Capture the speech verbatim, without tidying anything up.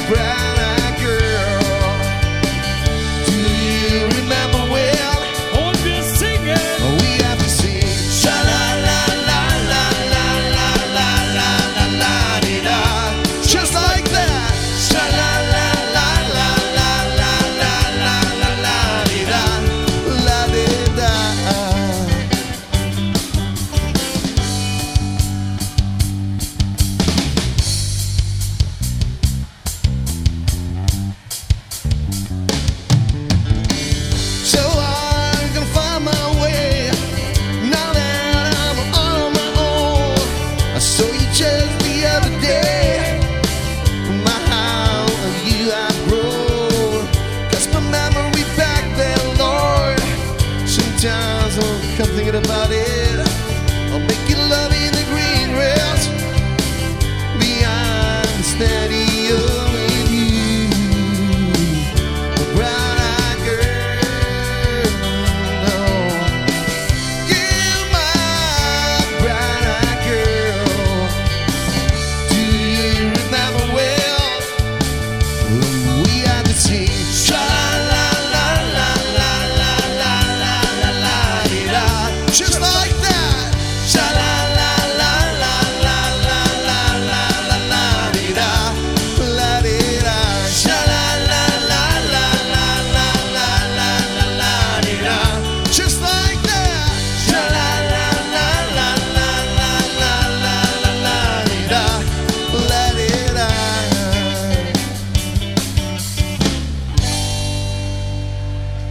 brown-eyed girl. Do you remember well? Oh, just sing it. We have to sing sha la la la la la la la la la la dee da, just like that. Sha la la la la la la la la la la dee da, la dee da. So I'm gonna find my way now that I'm on my own. I saw you just the other day. My, how you have grown. Cause my memory back there, Lord. Sometimes I'll come thinking about it. I'll make you love in the green grass behind the steady with you. A brown-eyed girl. You, my brown-eyed girl. Do you remember well?